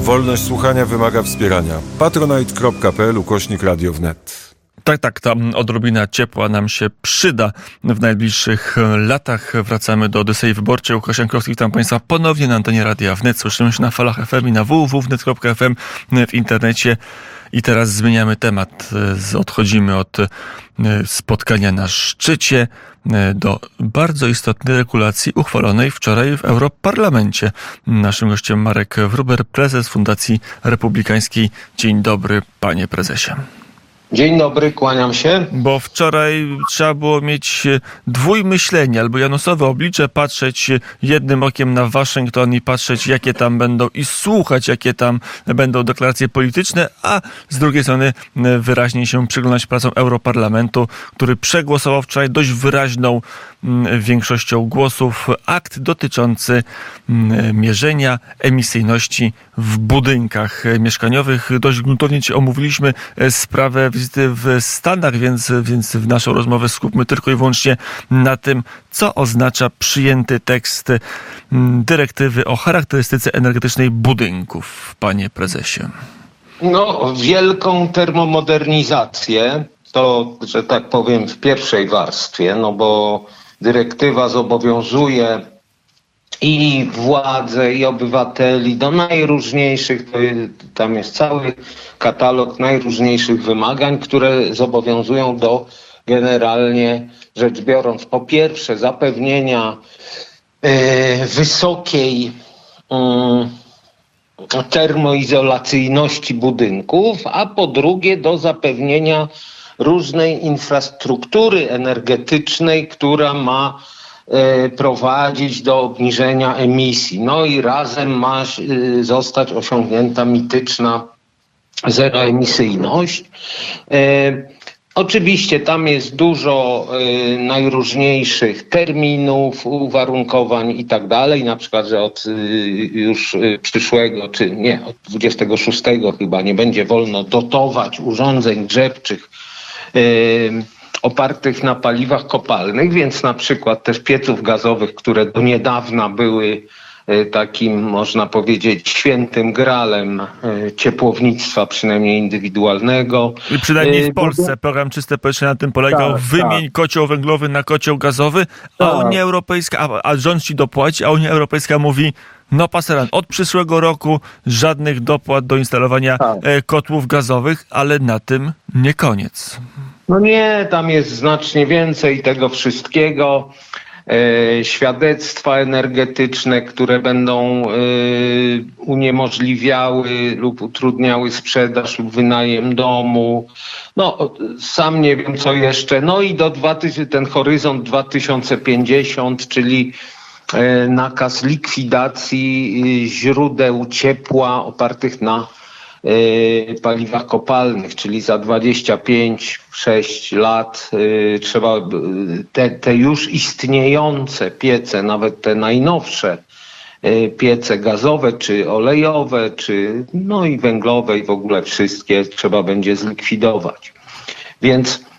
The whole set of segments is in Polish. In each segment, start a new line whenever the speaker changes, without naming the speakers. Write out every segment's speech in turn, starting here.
Wolność słuchania wymaga wspierania. patronite.pl/Radio wnet.
Tak, ta odrobina ciepła nam się przyda w najbliższych latach. Wracamy do Odysei Wyborczej. Łukasz Jankowski, witam Państwa ponownie na antenie Radia Wnet. Słyszymy się na falach FM i na www.wnet.fm w internecie. I teraz zmieniamy temat. Odchodzimy od spotkania na szczycie do bardzo istotnej regulacji uchwalonej wczoraj w Europarlamencie. Naszym gościem Marek Wróber, prezes Fundacji Republikańskiej. Dzień dobry, panie prezesie.
Dzień dobry, kłaniam się.
Bo wczoraj trzeba było mieć dwójmyślenie albo janusowe oblicze, patrzeć jednym okiem na Waszyngton i patrzeć, jakie tam będą, i słuchać, jakie tam będą deklaracje polityczne, a z drugiej strony wyraźnie się przyglądać pracom Europarlamentu, który przegłosował wczoraj dość wyraźną większością głosów akt dotyczący mierzenia emisyjności w budynkach mieszkaniowych. Dość gruntownie omówiliśmy sprawę wizyty w Stanach, więc w naszą rozmowę skupmy tylko i wyłącznie na tym, co oznacza przyjęty tekst dyrektywy o charakterystyce energetycznej budynków, panie prezesie.
Wielką termomodernizację, to, że tak powiem, w pierwszej warstwie, bo dyrektywa zobowiązuje i władze, i obywateli do najróżniejszych, tam jest cały katalog najróżniejszych wymagań, które zobowiązują do, generalnie rzecz biorąc, po pierwsze zapewnienia wysokiej termoizolacyjności budynków, a po drugie do zapewnienia różnej infrastruktury energetycznej, która ma prowadzić do obniżenia emisji. I razem ma zostać osiągnięta mityczna zeroemisyjność. Oczywiście tam jest dużo najróżniejszych terminów, uwarunkowań i tak dalej. Na przykład, że od już przyszłego, od 26 chyba nie będzie wolno dotować urządzeń grzewczych opartych na paliwach kopalnych, więc na przykład też pieców gazowych, które do niedawna były takim, można powiedzieć, świętym gralem ciepłownictwa, przynajmniej indywidualnego.
I przynajmniej w Polsce program Czyste Powietrze na tym polegał. Wymień kocioł węglowy na kocioł gazowy, a Unia Europejska, a rząd ci dopłaci, a Unia Europejska mówi: paseran, od przyszłego roku żadnych dopłat do instalowania kotłów gazowych, ale na tym nie koniec.
Nie, tam jest znacznie więcej tego wszystkiego. Świadectwa energetyczne, które będą uniemożliwiały lub utrudniały sprzedaż lub wynajem domu. Sam nie wiem co jeszcze. I do ten horyzont 2050, czyli nakaz likwidacji źródeł ciepła opartych na paliwach kopalnych, czyli za 25-6 lat trzeba te już istniejące piece, nawet te najnowsze piece gazowe, czy olejowe, czy i węglowe i w ogóle wszystkie trzeba będzie zlikwidować. Więc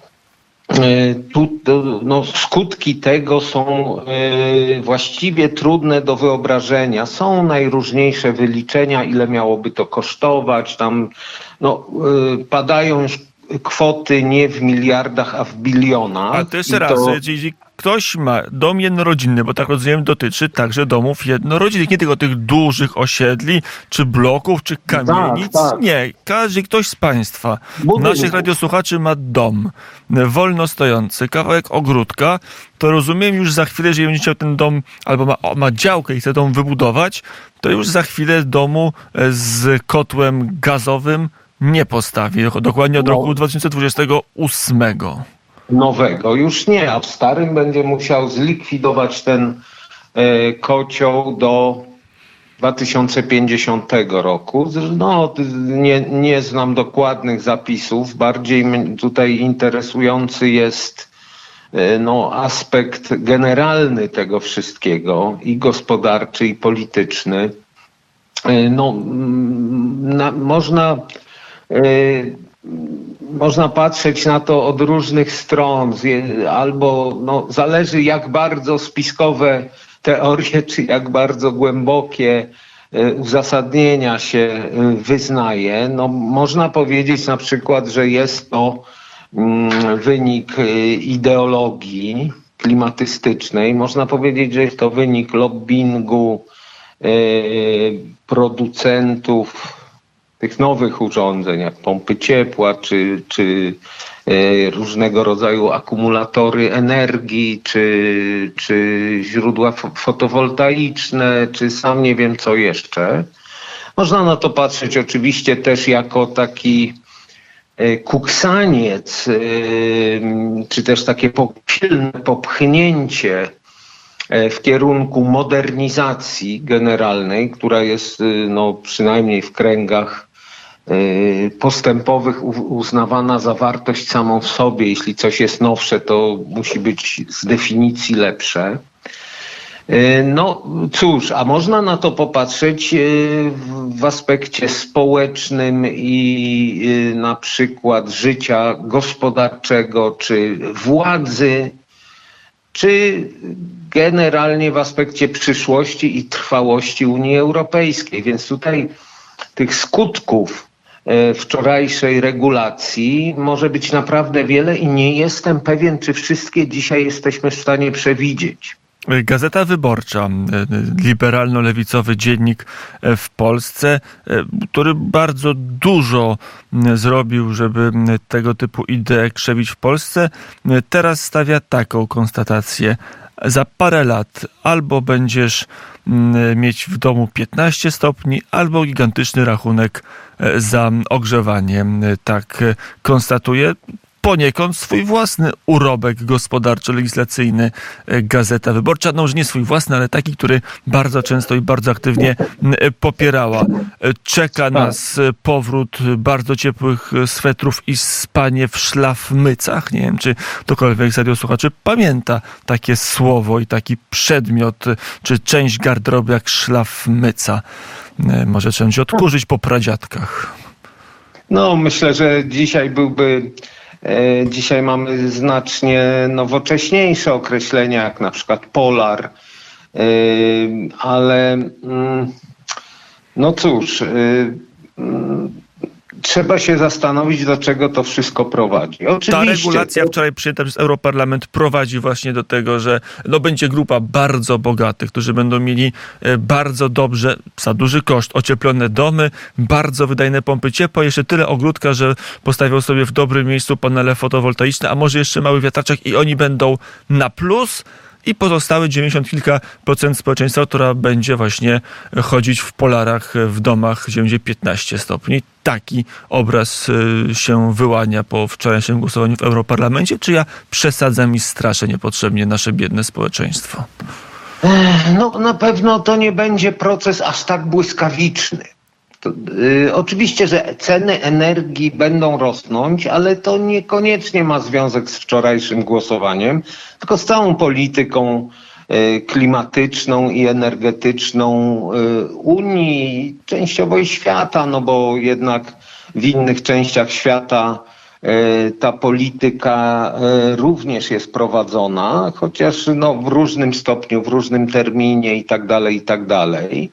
skutki tego są właściwie trudne do wyobrażenia. Są najróżniejsze wyliczenia, ile miałoby to kosztować. Tam padają już kwoty nie w miliardach, a w bilionach.
A to jeszcze raz, jeżeli ktoś ma dom jednorodzinny, bo tak rozumiem, dotyczy także domów jednorodzinnych, nie tylko tych dużych osiedli, czy bloków, czy kamienic. Tak. Nie, ktoś z Państwa, naszych radiosłuchaczy, ma dom wolno stojący, kawałek ogródka, to rozumiem już za chwilę, jeżeli będzie chciał ten dom, albo ma działkę i chce dom wybudować, to już za chwilę domu z kotłem gazowym nie postawi, dokładnie od roku 2028.
Nowego już nie, a w starym będzie musiał zlikwidować ten kocioł do 2050 roku. Nie znam dokładnych zapisów. Bardziej tutaj interesujący jest aspekt generalny tego wszystkiego, i gospodarczy, i polityczny. Można patrzeć na to od różnych stron, albo zależy jak bardzo spiskowe teorie, czy jak bardzo głębokie uzasadnienia się wyznaje. No, można powiedzieć na przykład, że jest to wynik ideologii klimatystycznej. Można powiedzieć, że jest to wynik lobbingu producentów tych nowych urządzeń, jak pompy ciepła, czy różnego rodzaju akumulatory energii, czy źródła fotowoltaiczne, czy sam nie wiem co jeszcze. Można na to patrzeć oczywiście też jako taki kuksaniec, czy też takie silne popchnięcie w kierunku modernizacji generalnej, która jest no, przynajmniej w kręgach postępowych uznawana za wartość samą w sobie. Jeśli coś jest nowsze, to musi być z definicji lepsze. No cóż, a można na to popatrzeć w aspekcie społecznym i na przykład życia gospodarczego, czy władzy, czy generalnie w aspekcie przyszłości i trwałości Unii Europejskiej. Więc tutaj tych skutków wczorajszej regulacji może być naprawdę wiele i nie jestem pewien, czy wszystkie dzisiaj jesteśmy w stanie przewidzieć.
Gazeta Wyborcza, liberalno-lewicowy dziennik w Polsce, który bardzo dużo zrobił, żeby tego typu idee krzewić w Polsce, teraz stawia taką konstatację. Za parę lat albo będziesz mieć w domu 15 stopni, albo gigantyczny rachunek za ogrzewanie. Tak konstatuje poniekąd swój własny urobek gospodarczo-legislacyjny Gazeta Wyborcza. No już nie swój własny, ale taki, który bardzo często i bardzo aktywnie popierała. Czeka nas powrót bardzo ciepłych swetrów i spanie w szlafmycach. Nie wiem, czy ktokolwiek z radiosłuchaczy pamięta takie słowo i taki przedmiot, czy część garderoby jak szlafmyca. Może trzeba się odkurzyć po pradziadkach.
No, myślę, że dzisiaj mamy znacznie nowocześniejsze określenia, jak na przykład polar, ale no cóż, trzeba się zastanowić, do czego to wszystko prowadzi. Oczywiście,
ta regulacja wczoraj przyjęta przez Europarlament prowadzi właśnie do tego, że będzie grupa bardzo bogatych, którzy będą mieli bardzo dobrze, za duży koszt, ocieplone domy, bardzo wydajne pompy ciepła, jeszcze tyle ogródka, że postawią sobie w dobrym miejscu panele fotowoltaiczne, a może jeszcze mały wiatraczek i oni będą na plus. I pozostałe 90 kilka procent społeczeństwa, która będzie właśnie chodzić w polarach w domach, gdzie będzie 15 stopni. Taki obraz się wyłania po wczorajszym głosowaniu w Europarlamencie. Czy ja przesadzam i straszę niepotrzebnie nasze biedne społeczeństwo?
No na pewno to nie będzie proces aż tak błyskawiczny. Oczywiście, że ceny energii będą rosnąć, ale to niekoniecznie ma związek z wczorajszym głosowaniem, tylko z całą polityką klimatyczną i energetyczną Unii, częściowo i świata, no bo jednak w innych częściach świata ta polityka również jest prowadzona, chociaż no, w różnym stopniu, w różnym terminie i tak dalej.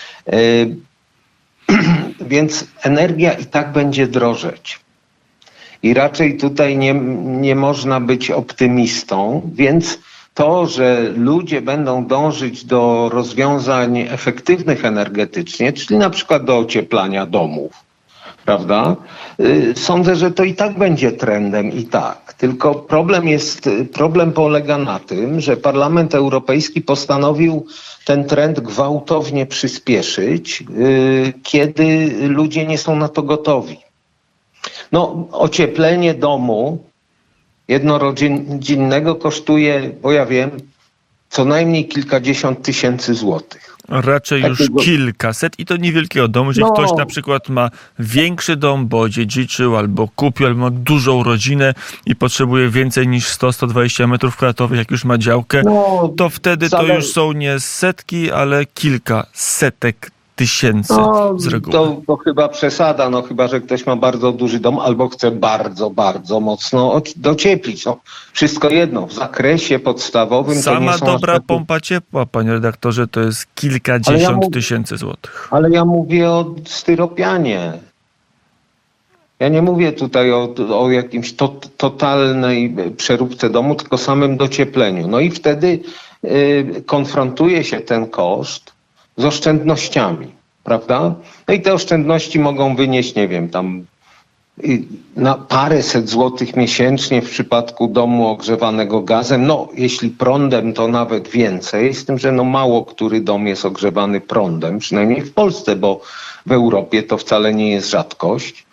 Więc energia i tak będzie drożeć. I raczej tutaj nie można być optymistą, więc to, że ludzie będą dążyć do rozwiązań efektywnych energetycznie, czyli na przykład do ocieplania domów, prawda? Sądzę, że to i tak będzie trendem i tak. Tylko problem polega na tym, że Parlament Europejski postanowił ten trend gwałtownie przyspieszyć, kiedy ludzie nie są na to gotowi. No, ocieplenie domu jednorodzinnego kosztuje, bo ja wiem, co najmniej kilkadziesiąt tysięcy złotych.
Raczej już kilkaset i to niewielkiego domu. Jeżeli ktoś na przykład ma większy dom, bo dziedziczył albo kupił, albo ma dużą rodzinę i potrzebuje więcej niż 100-120 metrów kwadratowych, jak już ma działkę, to wtedy to już są nie setki, ale kilka setek tysięcy z reguły.
To chyba przesada, no chyba, że ktoś ma bardzo duży dom albo chce bardzo, bardzo mocno docieplić. No, wszystko jedno, w zakresie podstawowym to nie
Sama
są
dobra
aż takie...
pompa ciepła, panie redaktorze, to jest kilkadziesiąt tysięcy złotych.
Ale ja mówię o styropianie. Ja nie mówię tutaj o jakimś totalnej przeróbce domu, tylko samym dociepleniu. No i wtedy konfrontuje się ten koszt z oszczędnościami, prawda? No i te oszczędności mogą wynieść, nie wiem, tam na paręset złotych miesięcznie w przypadku domu ogrzewanego gazem. No, jeśli prądem, to nawet więcej, z tym, że no mało który dom jest ogrzewany prądem, przynajmniej w Polsce, bo w Europie to wcale nie jest rzadkość.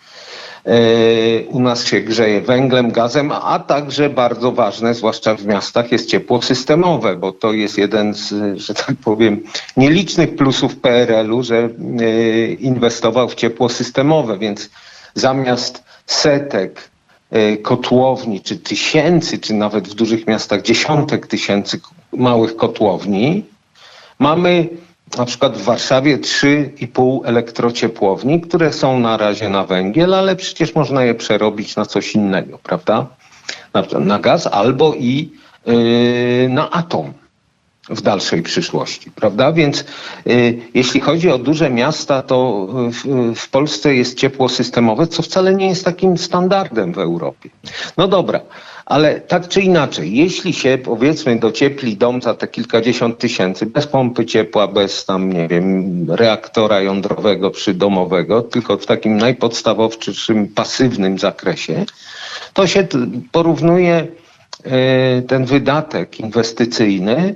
U nas się grzeje węglem, gazem, a także bardzo ważne, zwłaszcza w miastach, jest ciepło systemowe, bo to jest jeden z, że tak powiem, nielicznych plusów PRL-u, że inwestował w ciepło systemowe, więc zamiast setek kotłowni, czy tysięcy, czy nawet w dużych miastach dziesiątek tysięcy małych kotłowni, mamy na przykład w Warszawie 3,5 elektrociepłowni, które są na razie na węgiel, ale przecież można je przerobić na coś innego, prawda? Na gaz albo i na atom w dalszej przyszłości, prawda? Więc jeśli chodzi o duże miasta, to w Polsce jest ciepło systemowe, co wcale nie jest takim standardem w Europie. No dobra, ale tak czy inaczej, jeśli się powiedzmy dociepli dom za te kilkadziesiąt tysięcy, bez pompy ciepła, bez tam, nie wiem, reaktora jądrowego przydomowego, tylko w takim najpodstawowszym, pasywnym zakresie, to się porównuje ten wydatek inwestycyjny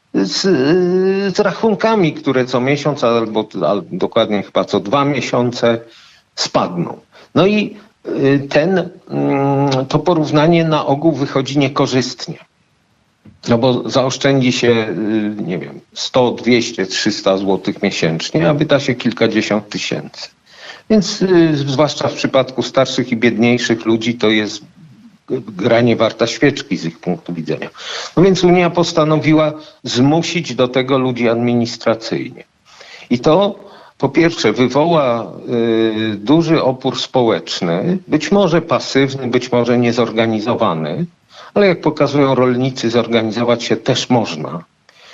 z rachunkami, które co miesiąc albo dokładnie chyba co 2 miesiące spadną. No i to porównanie na ogół wychodzi niekorzystnie. No bo zaoszczędzi się, nie wiem, 100, 200, 300 złotych miesięcznie, a wyda się kilkadziesiąt tysięcy. Więc zwłaszcza w przypadku starszych i biedniejszych ludzi to jest gra nie warta świeczki z ich punktu widzenia. No więc Unia postanowiła zmusić do tego ludzi administracyjnie. I to po pierwsze wywoła duży opór społeczny, być może pasywny, być może niezorganizowany, ale jak pokazują rolnicy, zorganizować się też można.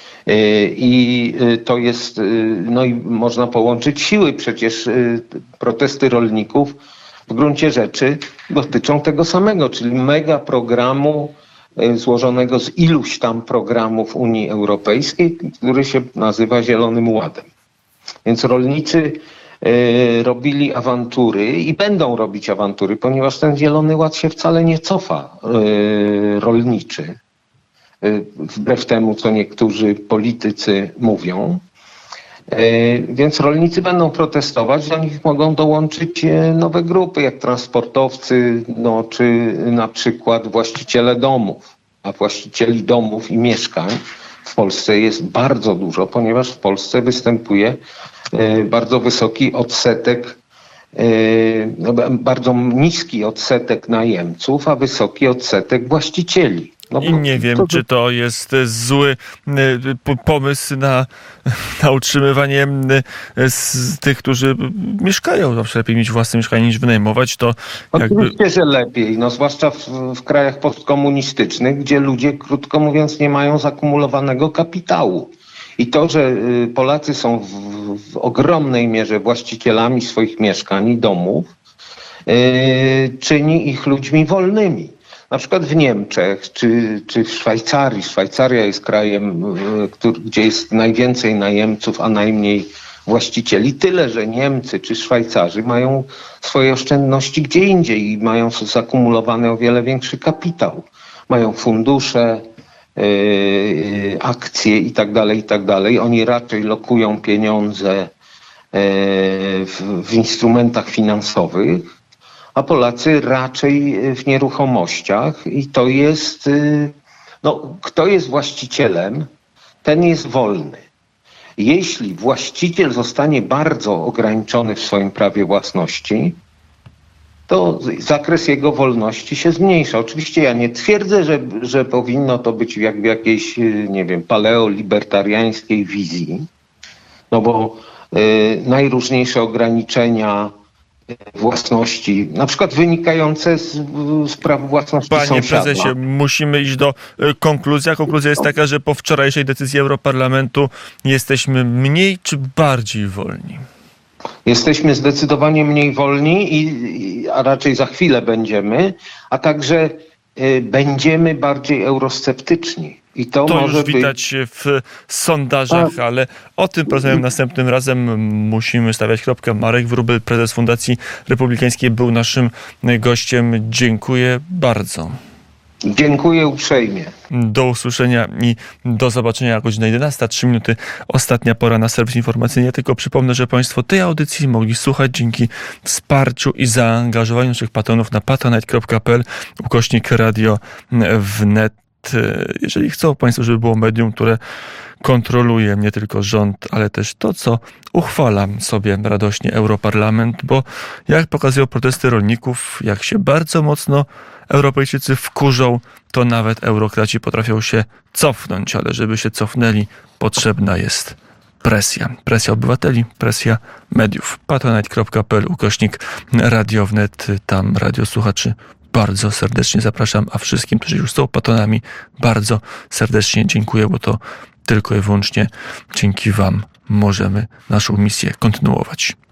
I to jest, no i można połączyć siły. Przecież protesty rolników w gruncie rzeczy dotyczą tego samego, czyli mega programu złożonego z iluś tam programów Unii Europejskiej, który się nazywa Zielonym Ładem. Więc rolnicy robili awantury i będą robić awantury, ponieważ ten Zielony Ład się wcale nie cofa rolniczy. Wbrew temu, co niektórzy politycy mówią. Więc rolnicy będą protestować, do nich mogą dołączyć nowe grupy, jak transportowcy, no, czy na przykład właściciele domów. A właścicieli domów i mieszkań w Polsce jest bardzo dużo, ponieważ w Polsce występuje bardzo wysoki odsetek, bardzo niski odsetek najemców, a wysoki odsetek właścicieli. No,
i nie wiem, czy to jest zły pomysł na utrzymywanie z tych, którzy mieszkają. Zawsze lepiej mieć własne mieszkanie niż wynajmować. To
oczywiście, że lepiej. No, zwłaszcza w krajach postkomunistycznych, gdzie ludzie, krótko mówiąc, nie mają zakumulowanego kapitału. I to, że Polacy są w ogromnej mierze właścicielami swoich mieszkań i domów, czyni ich ludźmi wolnymi. Na przykład w Niemczech czy w Szwajcarii. Szwajcaria jest krajem, gdzie jest najwięcej najemców, a najmniej właścicieli. Tyle, że Niemcy czy Szwajcarzy mają swoje oszczędności gdzie indziej i mają zakumulowany o wiele większy kapitał. Mają fundusze, akcje i tak dalej. Oni raczej lokują pieniądze w instrumentach finansowych, a Polacy raczej w nieruchomościach i to jest, no, kto jest właścicielem, ten jest wolny. Jeśli właściciel zostanie bardzo ograniczony w swoim prawie własności, to zakres jego wolności się zmniejsza. Oczywiście ja nie twierdzę, że powinno to być jak w jakiejś, nie wiem, paleolibertariańskiej wizji, no bo najróżniejsze ograniczenia własności, na przykład wynikające z praw własności
Panie
sąsiada.
prezesie, musimy iść do konkluzji. A konkluzja jest taka, że po wczorajszej decyzji Europarlamentu jesteśmy mniej czy bardziej wolni?
Jesteśmy zdecydowanie mniej wolni, a raczej za chwilę będziemy, a także będziemy bardziej eurosceptyczni. I to
To już
może
widać w sondażach, ale o tym porozmawiam następnym razem. Musimy stawiać kropkę. Marek Wróbel, prezes Fundacji Republikańskiej, był naszym gościem. Dziękuję bardzo.
Dziękuję uprzejmie.
Do usłyszenia i do zobaczenia. Godzina 11, 3 minuty. Ostatnia pora na serwis informacyjny. Ja tylko przypomnę, że Państwo tej audycji mogli słuchać dzięki wsparciu i zaangażowaniu naszych patronów na patronite.pl/radio wnet. Jeżeli chcą Państwo, żeby było medium, które kontroluje nie tylko rząd, ale też to, co uchwala sobie radośnie Europarlament, bo jak pokazują protesty rolników, jak się bardzo mocno Europejczycy wkurzą, to nawet eurokraci potrafią się cofnąć, ale żeby się cofnęli, potrzebna jest presja. Presja obywateli, presja mediów. patronite.pl/radio wnet, tam radiosłuchaczy bardzo serdecznie zapraszam, a wszystkim, którzy już są patronami, bardzo serdecznie dziękuję, bo to tylko i wyłącznie dzięki Wam możemy naszą misję kontynuować.